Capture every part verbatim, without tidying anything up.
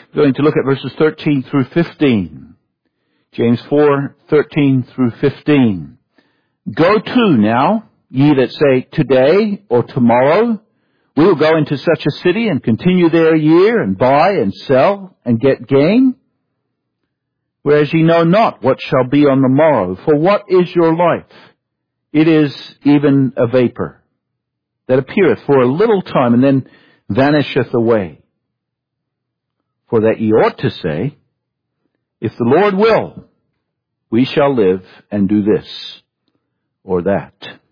We're going to look at verses thirteen through fifteen. James four, thirteen through fifteen. Go to now, ye that say, today or tomorrow, we will go into such a city and continue there a year and buy and sell and get gain. Whereas ye know not what shall be on the morrow. For what is your life? It is even a vapor that appeareth for a little time and then vanisheth away. For that ye ought to say, if the Lord will, we shall live and do this or that.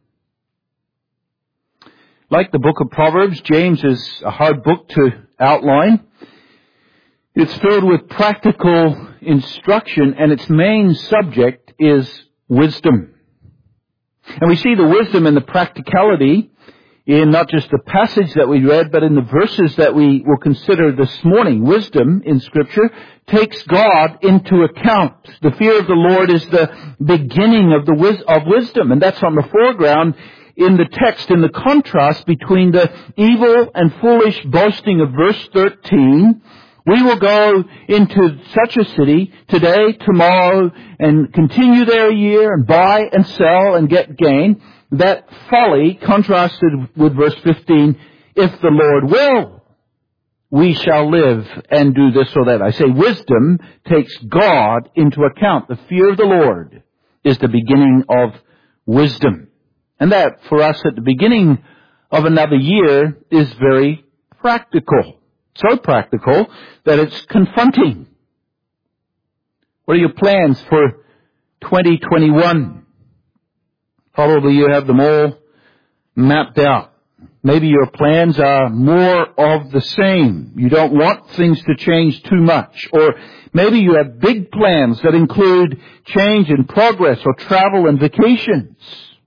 Like the book of Proverbs, James is a hard book to outline. It's filled with practical instruction, and its main subject is wisdom. And we see the wisdom and the practicality in not just the passage that we read, but in the verses that we will consider this morning. Wisdom in Scripture takes God into account. The fear of the Lord is the beginning of the wis- of wisdom, and that's on the foreground in the text, in the contrast between the evil and foolish boasting of verse thirteen. We will go into such a city today, tomorrow, and continue there a year and buy and sell and get gain. That folly contrasted with verse fifteen, if the Lord will, we shall live and do this or that. I say wisdom takes God into account. The fear of the Lord is the beginning of wisdom. And that, for us at the beginning of another year, is very practical. So practical that it's confronting. What are your plans for twenty twenty-one? Probably you have them all mapped out. Maybe your plans are more of the same. You don't want things to change too much. Or maybe you have big plans that include change and progress or travel and vacations.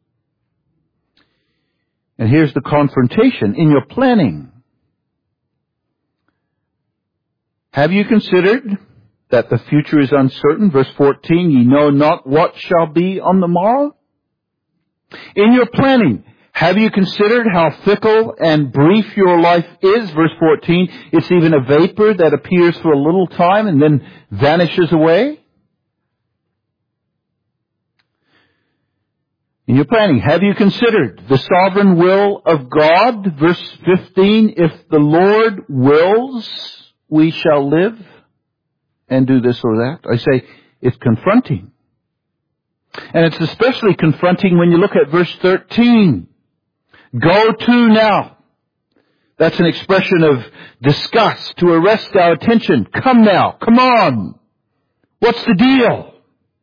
And here's the confrontation in your planning. Have you considered that the future is uncertain? Verse fourteen, ye know not what shall be on the morrow? In your planning, have you considered how fickle and brief your life is? Verse fourteen, it's even a vapor that appears for a little time and then vanishes away. In your planning, have you considered the sovereign will of God? Verse fifteen, if the Lord wills, we shall live and do this or that. I say, it's confronting. And it's especially confronting when you look at verse thirteen. Go to now. That's an expression of disgust to arrest our attention. Come now. Come on. What's the deal?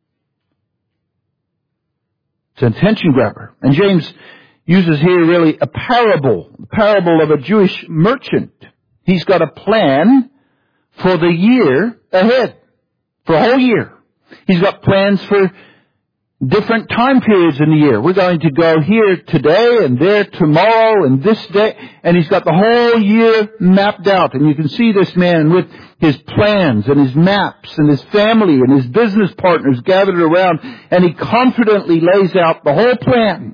It's an attention grabber. And James uses here really a parable, the parable of a Jewish merchant. He's got a plan for the year ahead, for a whole year. He's got plans for different time periods in the year. We're going to go here today and there tomorrow and this day. And he's got the whole year mapped out. And you can see this man with his plans and his maps and his family and his business partners gathered around. And he confidently lays out the whole plan.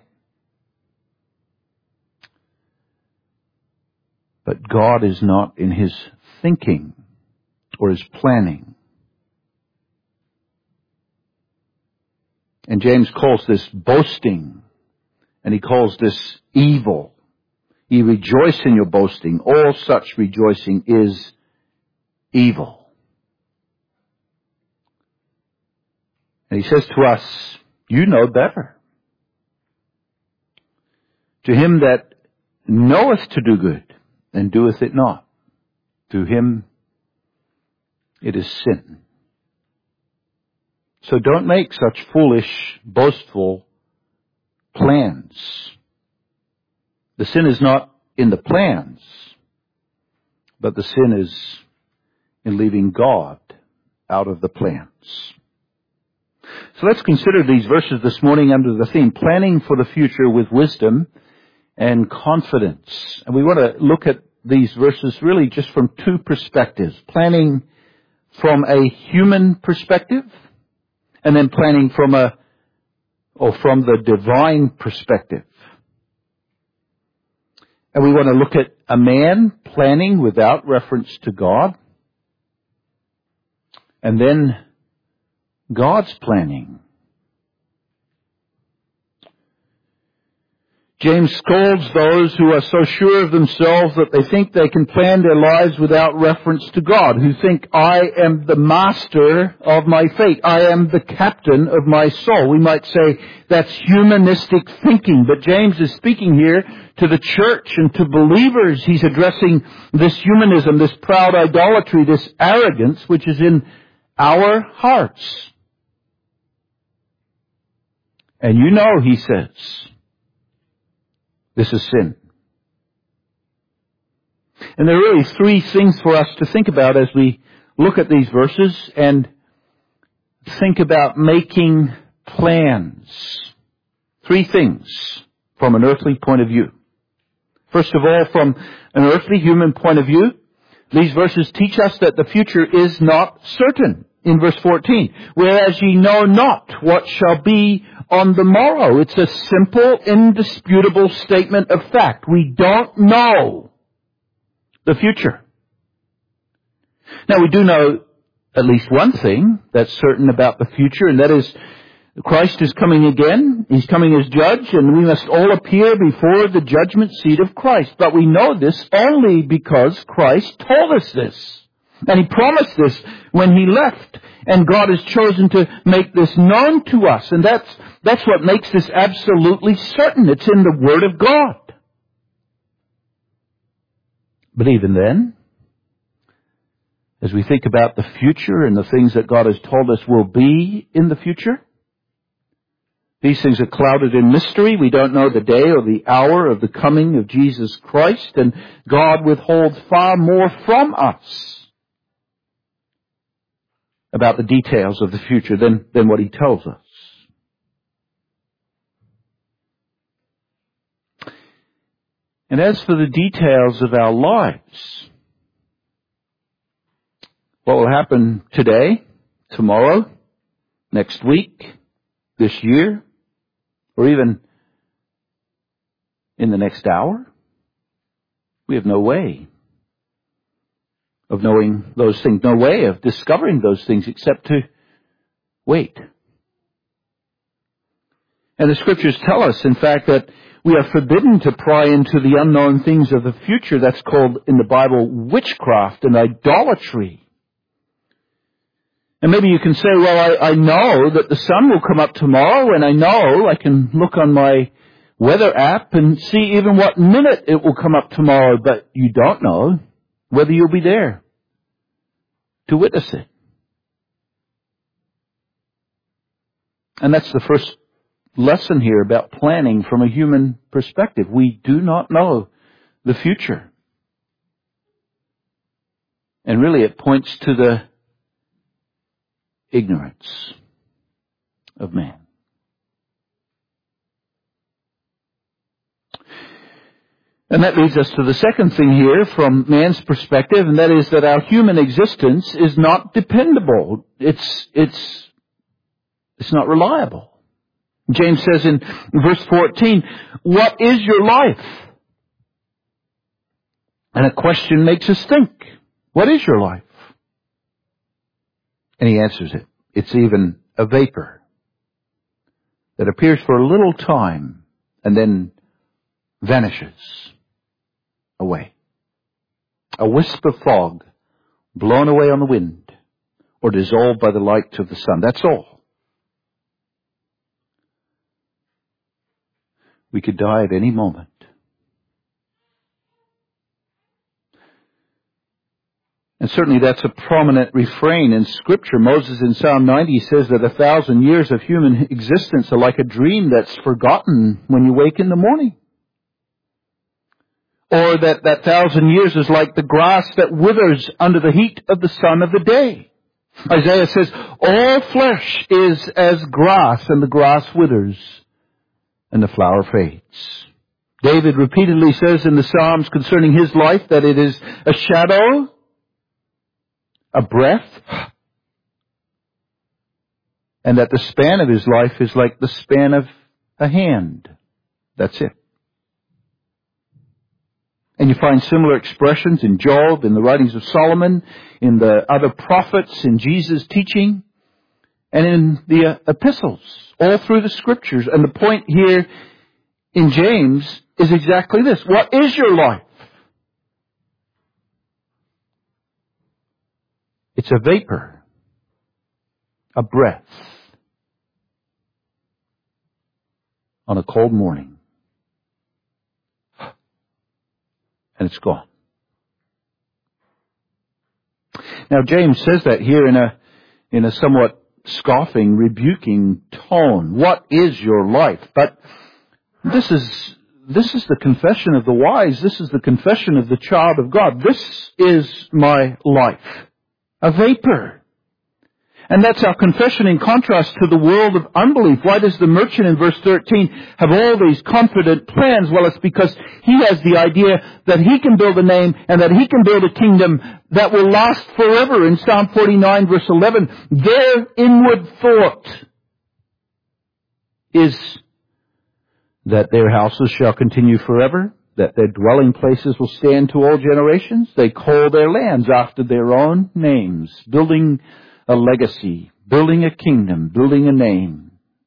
But God is not in his thinking or his planning. And James calls this boasting, and he calls this evil. Ye rejoice in your boasting. All such rejoicing is evil. And he says to us, you know better. To him that knoweth to do good, and doeth it not, to him it is sin. So don't make such foolish, boastful plans. The sin is not in the plans, but the sin is in leaving God out of the plans. So let's consider these verses this morning under the theme, planning for the future with wisdom and confidence. And we want to look at these verses really just from two perspectives. Planning from a human perspective, and then planning from a, or from the divine perspective. And we want to look at a man planning without reference to God. And then God's planning. James scolds those who are so sure of themselves that they think they can plan their lives without reference to God, who think, I am the master of my fate. I am the captain of my soul. We might say that's humanistic thinking, but James is speaking here to the church and to believers. He's addressing this humanism, this proud idolatry, this arrogance which is in our hearts. And you know, he says, this is sin. And there are really three things for us to think about as we look at these verses and think about making plans. Three things from an earthly point of view. First of all, from an earthly human point of view, these verses teach us that the future is not certain. In verse fourteen, whereas ye know not what shall be on the morrow. It's a simple, indisputable statement of fact. We don't know the future. Now, we do know at least one thing that's certain about the future, and that is Christ is coming again. He's coming as judge, and we must all appear before the judgment seat of Christ. But we know this only because Christ told us this. And He promised this when He left. And God has chosen to make this known to us. And that's, that's what makes this absolutely certain. It's in the Word of God. But even then, as we think about the future and the things that God has told us will be in the future, these things are clouded in mystery. We don't know the day or the hour of the coming of Jesus Christ. And God withholds far more from us about the details of the future than, than what He tells us. And as for the details of our lives, what will happen today, tomorrow, next week, this year, or even in the next hour, we have no way of knowing those things, no way of discovering those things except to wait. And the Scriptures tell us, in fact, that we are forbidden to pry into the unknown things of the future. That's called in the Bible witchcraft and idolatry. And maybe you can say, well, I, I know that the sun will come up tomorrow, and I know I can look on my weather app and see even what minute it will come up tomorrow, but you don't know whether you'll be there to witness it. And that's the first lesson here about planning from a human perspective. We do not know the future. And really it points to the ignorance of man. And that leads us to the second thing here from man's perspective, and that is that our human existence is not dependable. It's, it's, it's not reliable. James says in verse fourteen, what is your life? And a question makes us think, what is your life? And he answers it. It's even a vapor that appears for a little time and then vanishes away. A wisp of fog blown away on the wind or dissolved by the light of the sun. That's all. We could die at any moment. And certainly that's a prominent refrain in Scripture. Moses in Psalm ninety says that a thousand years of human existence are like a dream that's forgotten when you wake in the morning. Or that that thousand years is like the grass that withers under the heat of the sun of the day. Isaiah says, all flesh is as grass, and the grass withers, and the flower fades. David repeatedly says in the Psalms concerning his life that it is a shadow, a breath, and that the span of his life is like the span of a hand. That's it. And you find similar expressions in Job, in the writings of Solomon, in the other prophets, in Jesus' teaching, and in the uh, epistles, all through the Scriptures. And the point here in James is exactly this. What is your life? It's a vapor, a breath, on a cold morning. And it's gone. Now James says that here in a in a somewhat scoffing, rebuking tone. What is your life? But this is this is the confession of the wise. This is the confession of the child of God. This is my life. A vapor. And that's our confession in contrast to the world of unbelief. Why does the merchant in verse thirteen have all these confident plans? Well, it's because he has the idea that he can build a name and that he can build a kingdom that will last forever. In Psalm forty-nine verse eleven, their inward thought is that their houses shall continue forever, that their dwelling places will stand to all generations. They call their lands after their own names, building a legacy, building a kingdom, building a name.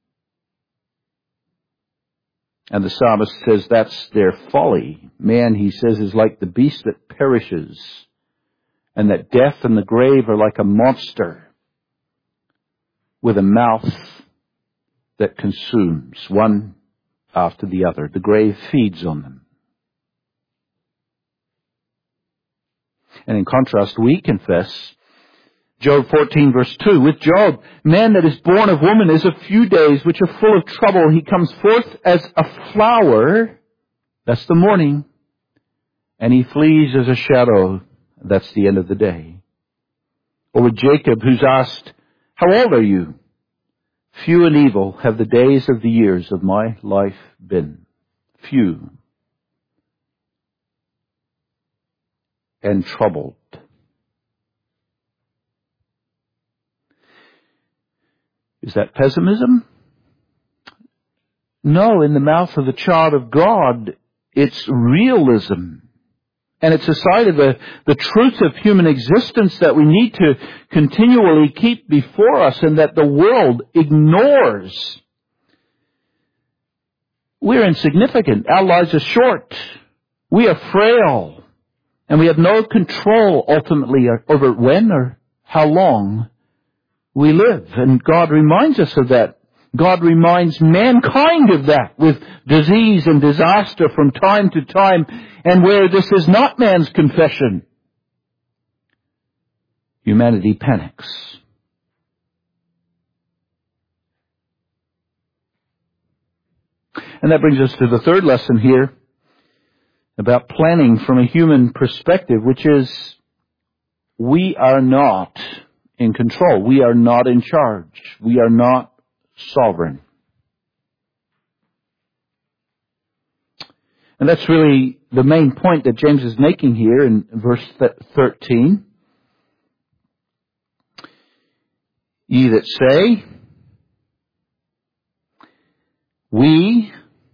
And the psalmist says that's their folly. Man, he says, is like the beast that perishes, and that death and the grave are like a monster with a mouth that consumes one after the other. The grave feeds on them. And in contrast, we confess Job fourteen verse two. With Job, man that is born of woman is a few days which are full of trouble. He comes forth as a flower. That's the morning. And he flees as a shadow. That's the end of the day. Or with Jacob, who's asked, how old are you? Few and evil have the days of the years of my life been. Few. And troubled. Is that pessimism? No, in the mouth of the child of God, it's realism. And it's a side of the, the truth of human existence that we need to continually keep before us and that the world ignores. We're insignificant. Our lives are short. We are frail. And we have no control ultimately over when or how long we live. And God reminds us of that. God reminds mankind of that with disease and disaster from time to time. And where this is not man's confession, humanity panics. And that brings us to the third lesson here about planning from a human perspective, which is we are not in control. We are not in charge. We are not sovereign. And that's really the main point that James is making here in verse thirteen. Ye that say, we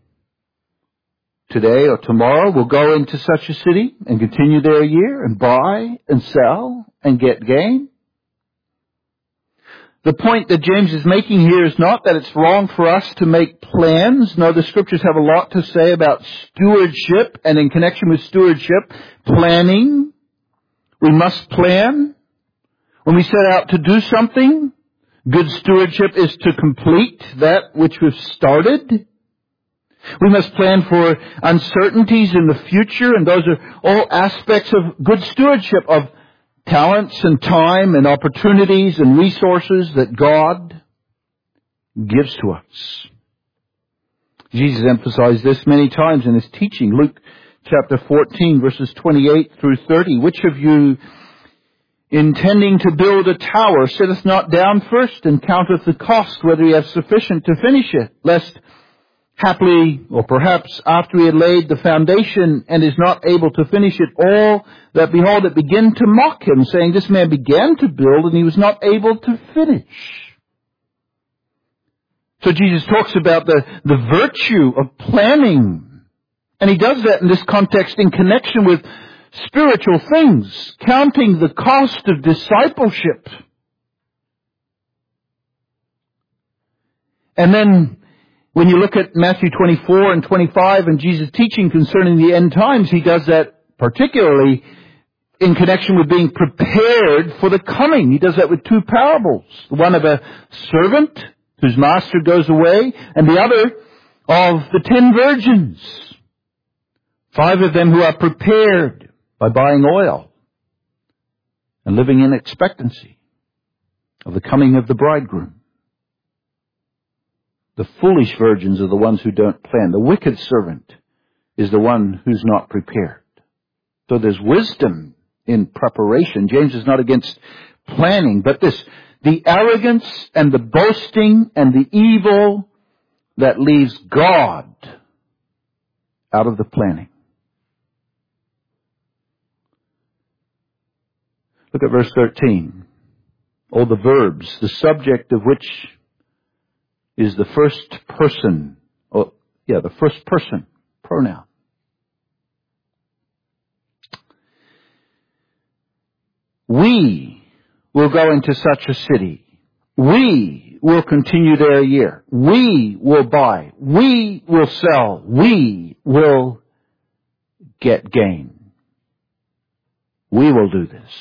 today or tomorrow will go into such a city and continue there a year and buy and sell and get gain. The point that James is making here is not that it's wrong for us to make plans. No, the Scriptures have a lot to say about stewardship, and in connection with stewardship, planning. We must plan. When we set out to do something, good stewardship is to complete that which we've started. We must plan for uncertainties in the future, and those are all aspects of good stewardship, of talents and time and opportunities and resources that God gives to us. Jesus emphasized this many times in his teaching. Luke chapter fourteen, verses twenty-eight through thirty. Which of you, intending to build a tower, sitteth not down first and counteth the cost, whether he have sufficient to finish it, lest haply, or perhaps after he had laid the foundation and is not able to finish it, all that behold it begin to mock him, saying, this man began to build and he was not able to finish. So Jesus talks about the, the virtue of planning And he does that in this context in connection with spiritual things, counting the cost of discipleship. And then when you look at Matthew twenty-four and twenty-five and Jesus' teaching concerning the end times, he does that particularly in connection with being prepared for the coming. He does that with two parables. The one of a servant whose master goes away, and the other of the ten virgins. Five of them who are prepared by buying oil and living in expectancy of the coming of the bridegroom. The foolish virgins are the ones who don't plan. The wicked servant is the one who's not prepared. So there's wisdom in preparation. James is not against planning, but this, the arrogance and the boasting and the evil that leaves God out of the planning. Look at verse thirteen. All the verbs, the subject of which is the first person, oh, yeah, the first person pronoun. We will go into such a city. We will continue there a year. We will buy. We will sell. We will get gain. We will do this.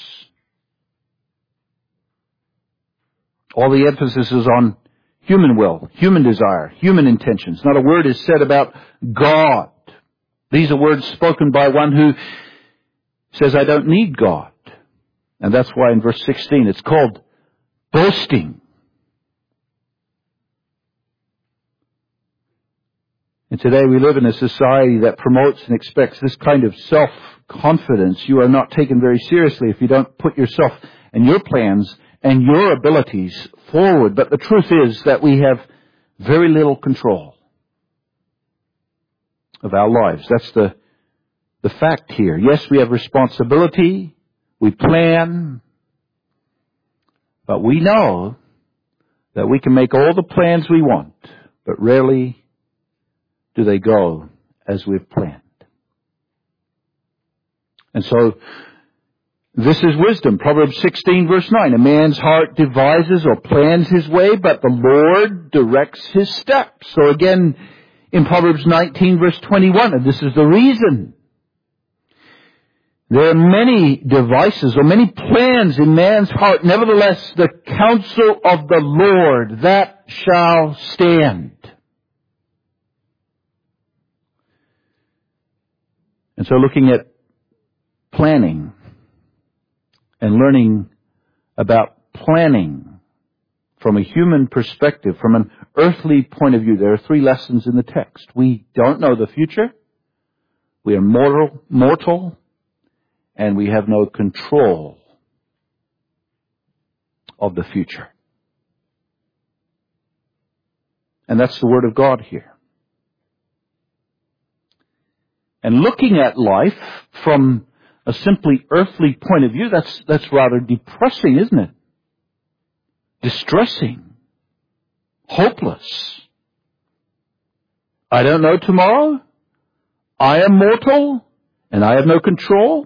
All the emphasis is on human will, human desire, human intentions. Not a word is said about God. These are words spoken by one who says, I don't need God. And that's why in verse sixteen it's called boasting. And today we live in a society that promotes and expects this kind of self-confidence. You are not taken very seriously if you don't put yourself and your plans and your abilities forward. But the truth is that we have very little control of our lives. That's the, the fact here. Yes, we have responsibility. We plan. But we know that we can make all the plans we want, but rarely do they go as we've planned. And so, this is wisdom. Proverbs sixteen verse nine. A man's heart devises or plans his way, but the Lord directs his steps. So again, in Proverbs nineteen verse twenty-one, and this is the reason. There are many devices or many plans in man's heart. Nevertheless, the counsel of the Lord, that shall stand. And so looking at planning and learning about planning from a human perspective, from an earthly point of view, there are three lessons in the text. We don't know the future. We are mortal, mortal, and we have no control of the future. And that's the Word of God here. And looking at life from a simply earthly point of view, that's, that's rather depressing, isn't it? Distressing. Hopeless. I don't know tomorrow. I am mortal, and I have no control.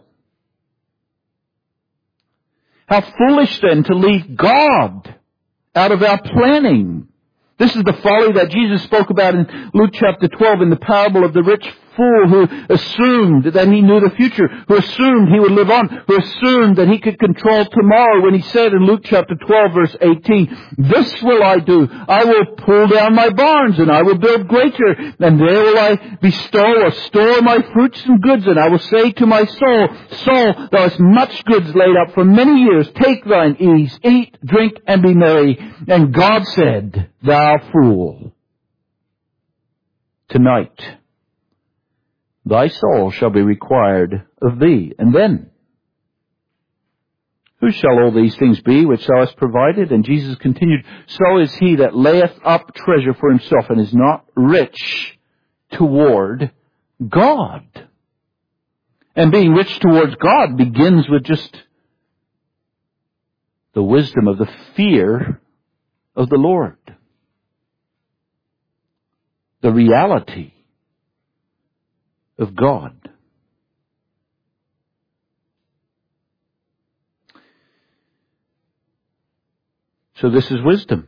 How foolish then to leave God out of our planning. This is the folly that Jesus spoke about in Luke chapter twelve in the parable of the rich fool who assumed that he knew the future, who assumed he would live on, who assumed that he could control tomorrow when he said in Luke chapter twelve verse eighteen, this will I do. I will pull down my barns and I will build greater, and there will I bestow or store my fruits and goods, and I will say to my soul, soul, thou hast much goods laid up for many years. Take thine ease, eat, drink, and be merry. And God said, thou fool, tonight thy soul shall be required of thee. And then, who shall all these things be which thou hast provided? And Jesus continued, so is he that layeth up treasure for himself and is not rich toward God. And being rich towards God begins with just the wisdom of the fear of the Lord. The reality of God. So this is wisdom.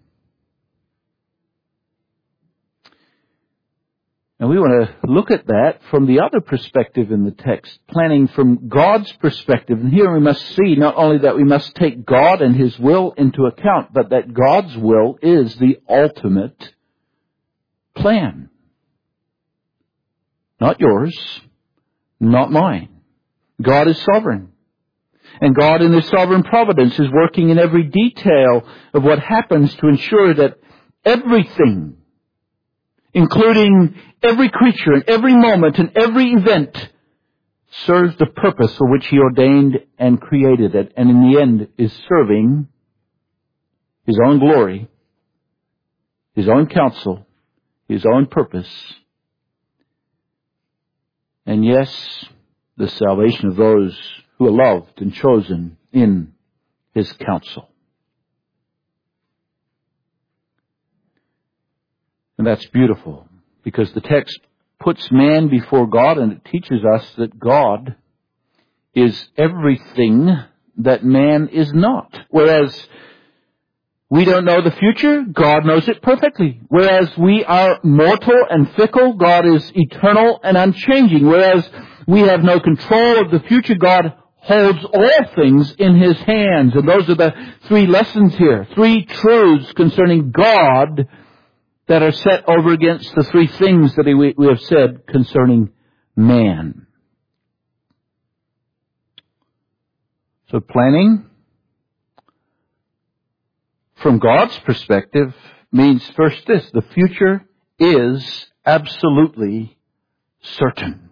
And we want to look at that from the other perspective in the text, planning from God's perspective. And here we must see not only that we must take God and His will into account, but that God's will is the ultimate plan. Not yours, not mine. God is sovereign. And God in His sovereign providence is working in every detail of what happens to ensure that everything, including every creature and every moment and every event, serves the purpose for which He ordained and created it, and in the end is serving His own glory, His own counsel, His own purpose, and yes, the salvation of those who are loved and chosen in His counsel. And that's beautiful, because the text puts man before God, and it teaches us that God is everything that man is not. Whereas we don't know the future, God knows it perfectly. Whereas we are mortal and fickle, God is eternal and unchanging. Whereas we have no control of the future, God holds all things in His hands. And those are the three lessons here. Three truths concerning God that are set over against the three things that we, we have said concerning man. So planning from God's perspective means first this: the future is absolutely certain.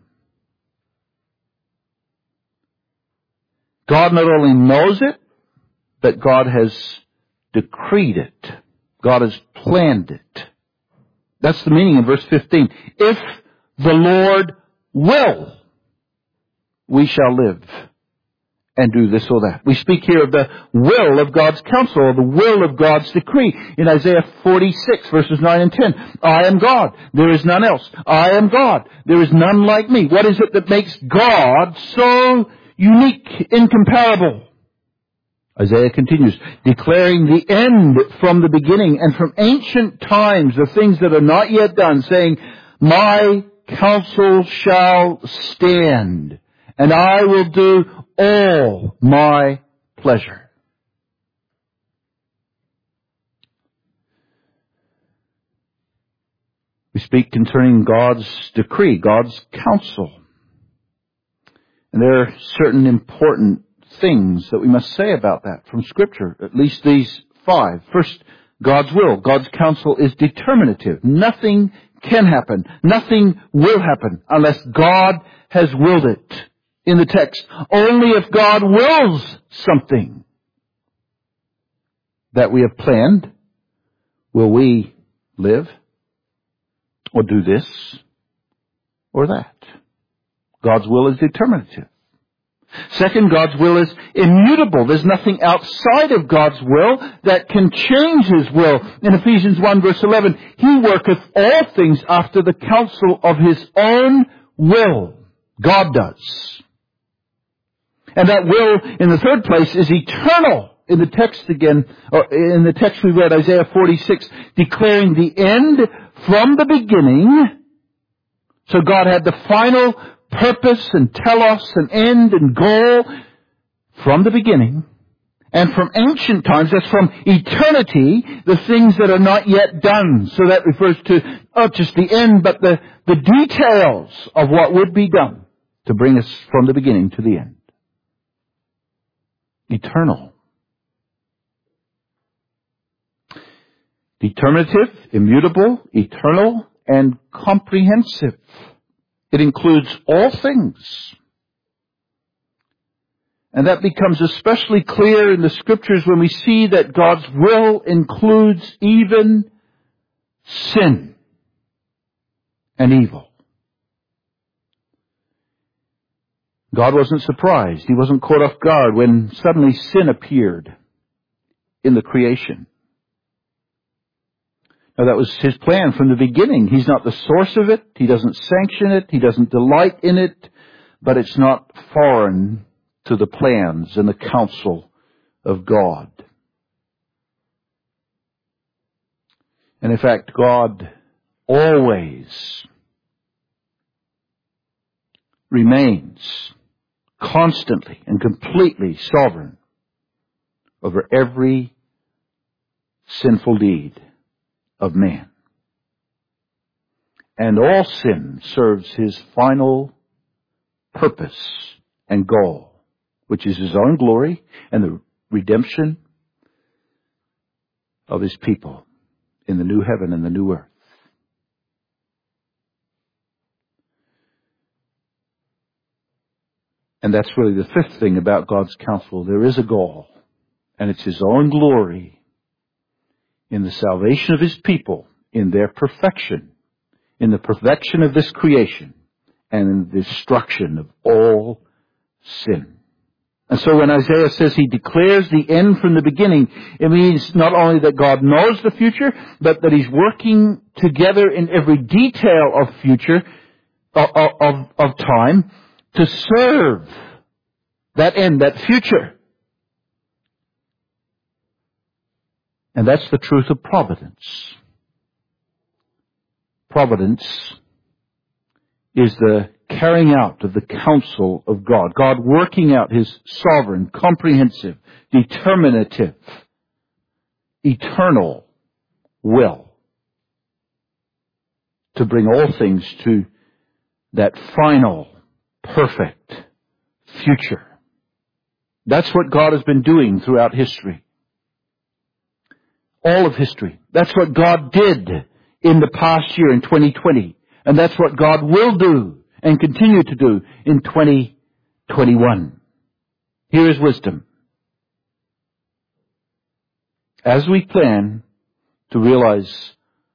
God not only knows it, but God has decreed it. God has planned it. That's the meaning in verse fifteen. If the Lord will, we shall live and do this or that. We speak here of the will of God's counsel, or the will of God's decree. In Isaiah forty-six, verses nine and ten, I am God, there is none else. I am God, there is none like me. What is it that makes God so unique, incomparable? Isaiah continues, declaring the end from the beginning and from ancient times, the things that are not yet done, saying, my counsel shall stand, and I will do all my pleasure. We speak concerning God's decree, God's counsel. And there are certain important things that we must say about that from Scripture, at least these five. First, God's will. God's counsel is determinative. Nothing can happen. Nothing will happen unless God has willed it. In the text, only if God wills something that we have planned will we live or do this or that. God's will is determinative. Second, God's will is immutable. There's nothing outside of God's will that can change His will. In Ephesians one verse eleven, He worketh all things after the counsel of His own will. God does. And that will, in the third place, is eternal. In the text again, or in the text we read, Isaiah forty-six, declaring the end from the beginning. So God had the final purpose and telos and end and goal from the beginning. And from ancient times, that's from eternity, the things that are not yet done. So that refers to not just the end, but the, the details of what would be done to bring us from the beginning to the end. Eternal. Determinative, immutable, eternal, and comprehensive. It includes all things. And that becomes especially clear in the Scriptures when we see that God's will includes even sin and evil. God wasn't surprised. He wasn't caught off guard when suddenly sin appeared in the creation. Now, that was His plan from the beginning. He's not the source of it. He doesn't sanction it. He doesn't delight in it. But it's not foreign to the plans and the counsel of God. And in fact, God always remains constantly and completely sovereign over every sinful deed of man. And all sin serves His final purpose and goal, which is His own glory and the redemption of His people in the new heaven and the new earth. And that's really the fifth thing about God's counsel. There is a goal, and it's His own glory in the salvation of His people, in their perfection, in the perfection of this creation, and in the destruction of all sin. And so when Isaiah says he declares the end from the beginning, it means not only that God knows the future, but that He's working together in every detail of future, of, of, of time, to serve that end, that future. And that's the truth of providence. Providence is the carrying out of the counsel of God. God working out His sovereign, comprehensive, determinative, eternal will to bring all things to that final, perfect future. That's what God has been doing throughout history. All of history. That's what God did in the past year in twenty twenty. And that's what God will do and continue to do in twenty twenty-one. Here is wisdom. As we plan to realize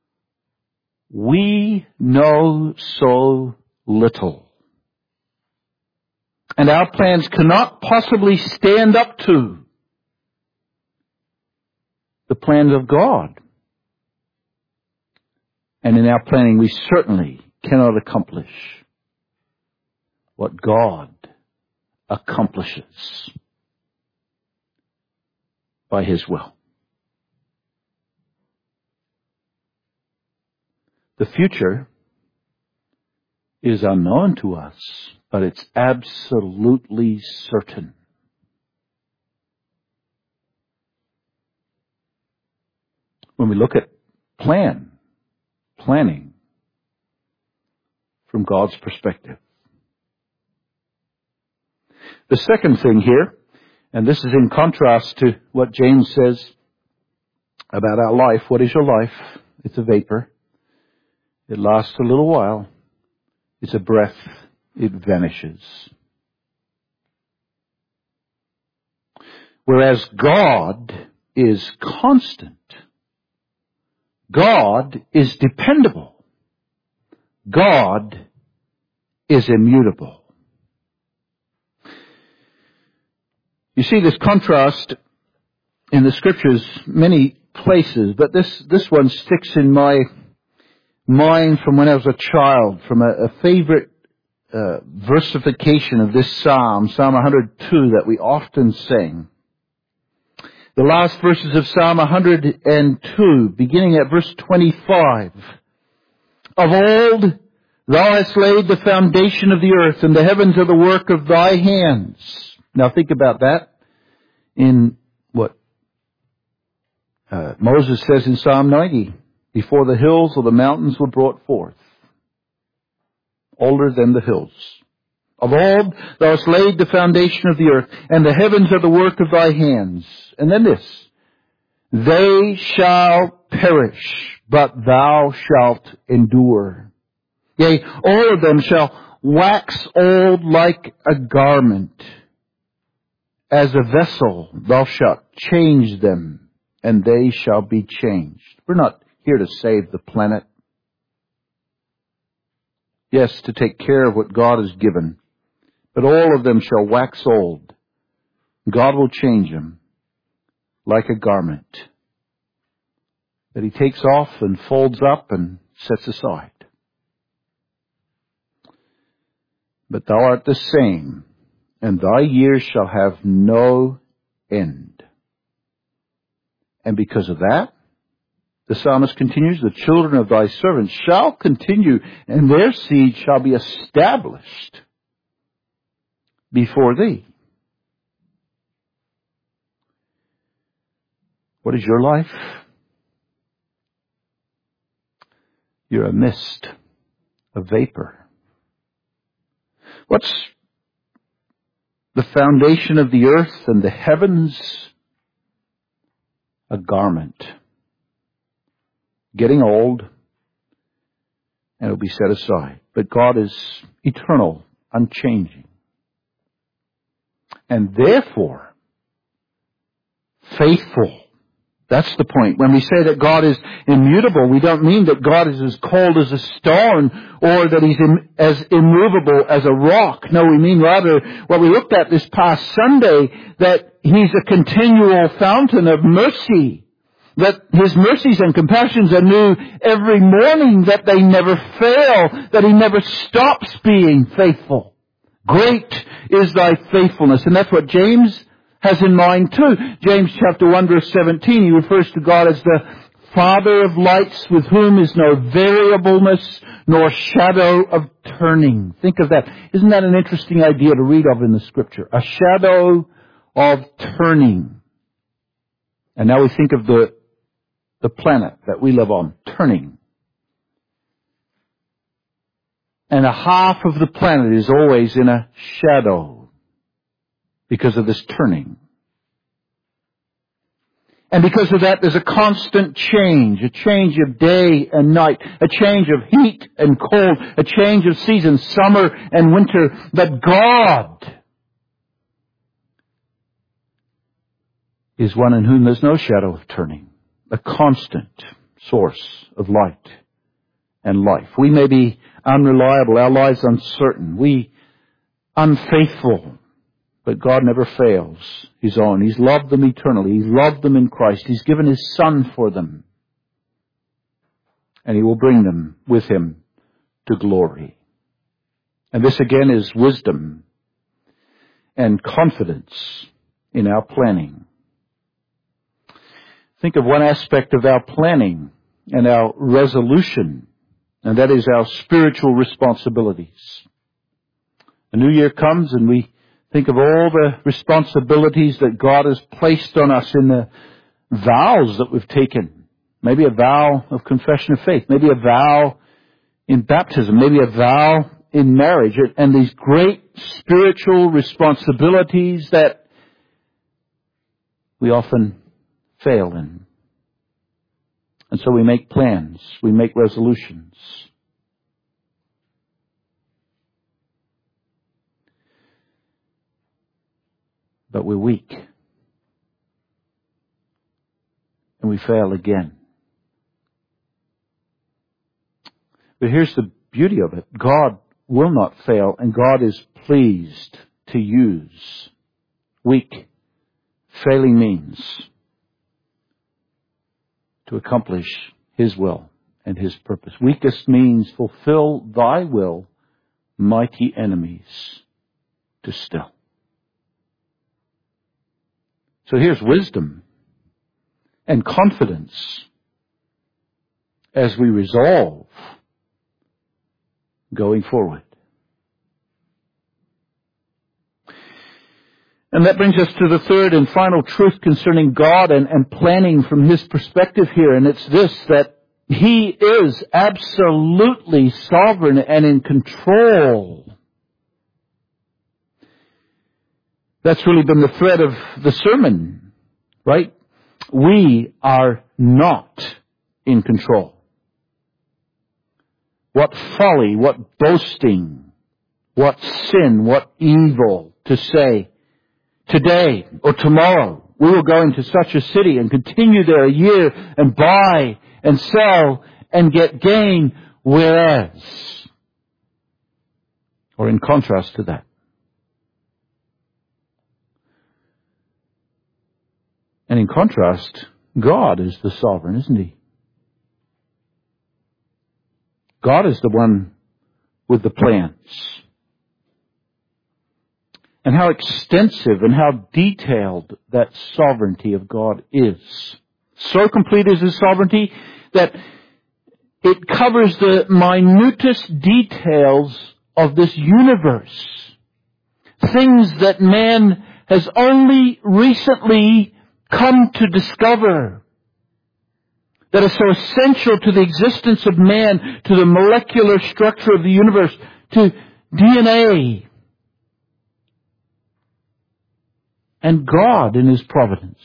we know so little, and our plans cannot possibly stand up to the plans of God. And in our planning, we certainly cannot accomplish what God accomplishes by His will. The future is unknown to us, but it's absolutely certain. When we look at plan, planning from God's perspective. The second thing here, and this is in contrast to what James says about our life. What is your life? It's a vapor. It lasts a little while. It's a breath. It vanishes. Whereas God is constant. God is dependable. God is immutable. You see this contrast in the Scriptures many places, but this, this one sticks in my mind from when I was a child, from a, a favorite uh, versification of this psalm, Psalm one hundred two, that we often sing. The last verses of Psalm one hundred two, beginning at verse twenty-five. Of old, Thou hast laid the foundation of the earth, and the heavens are the work of Thy hands. Now think about that in what uh, Moses says in Psalm ninety. Before the hills or the mountains were brought forth, older than the hills. Of old, Thou hast laid the foundation of the earth, and the heavens are the work of Thy hands. And then this, they shall perish, but Thou shalt endure. Yea, all of them shall wax old like a garment. As a vessel, Thou shalt change them, and they shall be changed. We're not here to save the planet. Yes, to take care of what God has given. But all of them shall wax old. God will change them like a garment. that he takes off and folds up and sets aside. But thou art the same, and thy years shall have no end. And because of that, the psalmist continues, the children of thy servants shall continue, and their seed shall be established before thee. What is your life? You're a mist, a vapor. What's the foundation of the earth and the heavens? A garment. Getting old, and it'll be set aside. But God is eternal, unchanging. And therefore, faithful. That's the point. When we say that God is immutable, we don't mean that God is as cold as a stone or that He's im- as immovable as a rock. No, we mean rather what we looked at this past Sunday, that He's a continual fountain of mercy. That His mercies and compassions are new every morning, that they never fail, that He never stops being faithful. Great is thy faithfulness. And that's what James has in mind too. James chapter one verse seventeen, he refers to God as the Father of lights, with whom is no variableness nor shadow of turning. Think of that. Isn't that an interesting idea to read of in the Scripture? A shadow of turning. And now we think of the, the planet that we live on, turning. And a half of the planet is always in a shadow because of this turning. And because of that, there's a constant change, a change of day and night, a change of heat and cold, a change of seasons, summer and winter. But God is one in whom there's no shadow of turning, a constant source of light and life. We may be unreliable, our lives uncertain, we unfaithful, but God never fails His own. He's loved them eternally. He's loved them in Christ. He's given His Son for them. And He will bring them with Him to glory. And this again is wisdom and confidence in our planning. Think of one aspect of our planning and our resolution, and that is our spiritual responsibilities. A new year comes and we think of all the responsibilities that God has placed on us in the vows that we've taken. Maybe a vow of confession of faith. Maybe a vow in baptism. Maybe a vow in marriage. And these great spiritual responsibilities that we often fail in. And so we make plans. We make resolutions. But we're weak. And we fail again. But here's the beauty of it. God will not fail, and God is pleased to use weak, failing means to accomplish His will and His purpose. Weakest means fulfill thy will, mighty enemies to still. So here's wisdom and confidence as we resolve going forward. And that brings us to the third and final truth concerning God and, and planning from His perspective here. And it's this, that He is absolutely sovereign and in control. That's really been the thread of the sermon, right? We are not in control. What folly, what boasting, what sin, what evil to say, today or tomorrow we will go into such a city and continue there a year and buy and sell and get gain, whereas, or in contrast to that, and in contrast, God is the sovereign, isn't He? God is the one with the plans. And how extensive and how detailed that sovereignty of God is. So complete is His sovereignty that it covers the minutest details of this universe. Things that man has only recently come to discover, that are so essential to the existence of man, to the molecular structure of the universe, to D N A. And God, in His providence,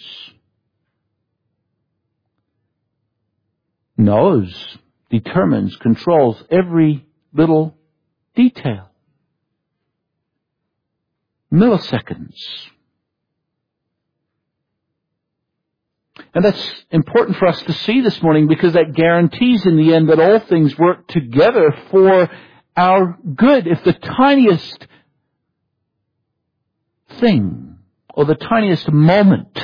knows, determines, controls every little detail. Milliseconds. And that's important for us to see this morning, because that guarantees in the end that all things work together for our good. If the tiniest thing or the tiniest moment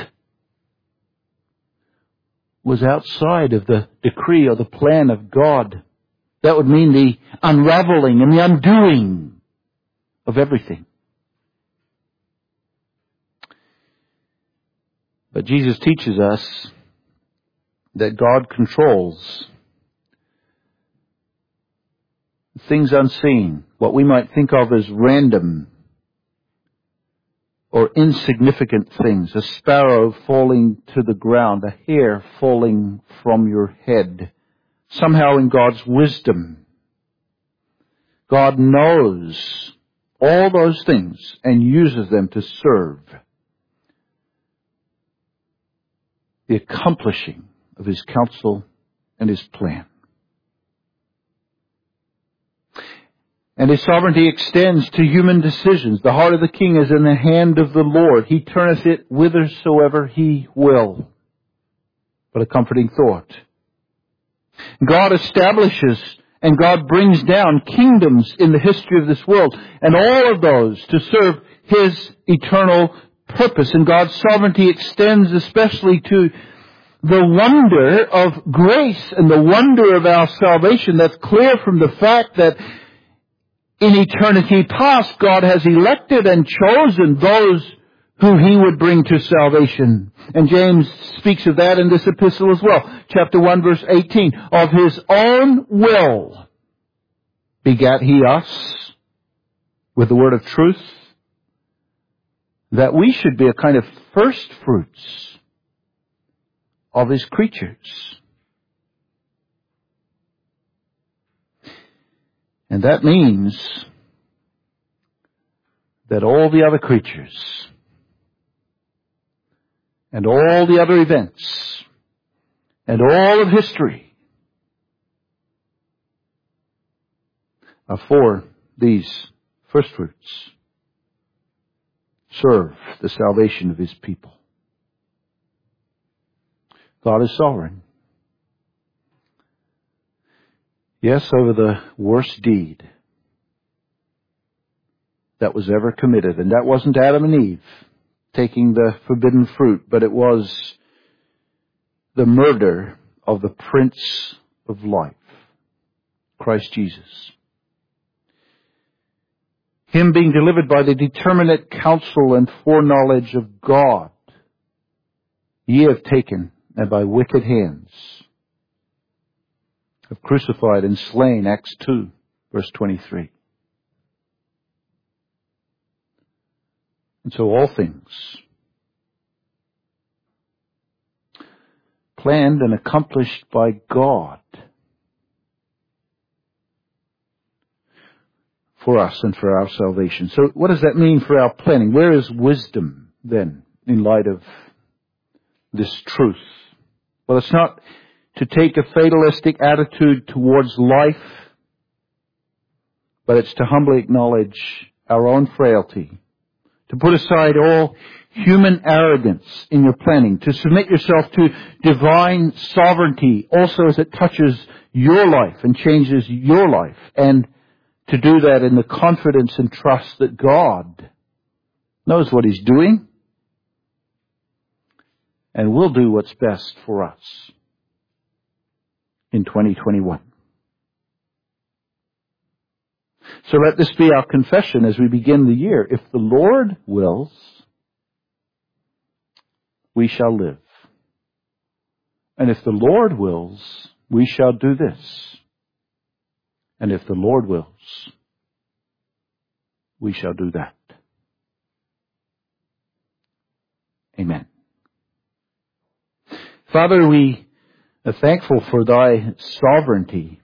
was outside of the decree or the plan of God, that would mean the unraveling and the undoing of everything. But Jesus teaches us that God controls things unseen, what we might think of as random or insignificant things, a sparrow falling to the ground, a hair falling from your head. Somehow in God's wisdom, God knows all those things and uses them to serve the accomplishing of His counsel and His plan. And His sovereignty extends to human decisions. The heart of the king is in the hand of the Lord. He turneth it whithersoever He will. What a comforting thought. God establishes and God brings down kingdoms in the history of this world, and all of those to serve His eternal purpose. And God's sovereignty extends especially to the wonder of grace and the wonder of our salvation. That's clear from the fact that in eternity past, God has elected and chosen those who He would bring to salvation. And James speaks of that in this epistle as well. Chapter one, verse eighteen. Of His own will begat He us with the word of truth, that we should be a kind of first fruits of His creatures. And that means that all the other creatures and all the other events and all of history are for these first fruits, serve the salvation of His people. God is sovereign. Yes, over the worst deed that was ever committed. And that wasn't Adam and Eve taking the forbidden fruit, but it was the murder of the Prince of Life, Christ Jesus. Him being delivered by the determinate counsel and foreknowledge of God, ye have taken, and by wicked hands have crucified and slain, Acts two, verse twenty-three. And so all things planned and accomplished by God for us and for our salvation. So what does that mean for our planning? Where is wisdom then in light of this truth? Well, it's not to take a fatalistic attitude towards life, but it's to humbly acknowledge our own frailty, to put aside all human arrogance in your planning, to submit yourself to divine sovereignty also as it touches your life and changes your life, and to do that in the confidence and trust that God knows what He's doing and will do what's best for us in twenty twenty-one. So let this be our confession as we begin the year. If the Lord wills, we shall live. And if the Lord wills, we shall do this. And if the Lord wills, we shall do that. Amen. Father, we are thankful for thy sovereignty,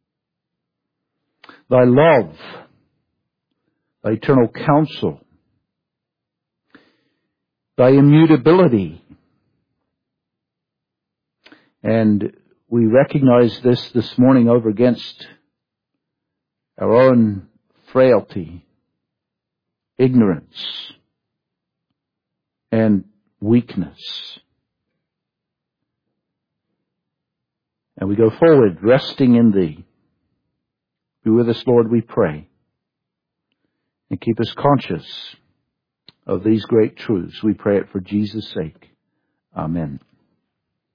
thy love, thy eternal counsel, thy immutability. And we recognize this this morning over against our own frailty, ignorance, and weakness. And we go forward resting in thee. Be with us, Lord, we pray. And keep us conscious of these great truths. We pray it for Jesus' sake. Amen.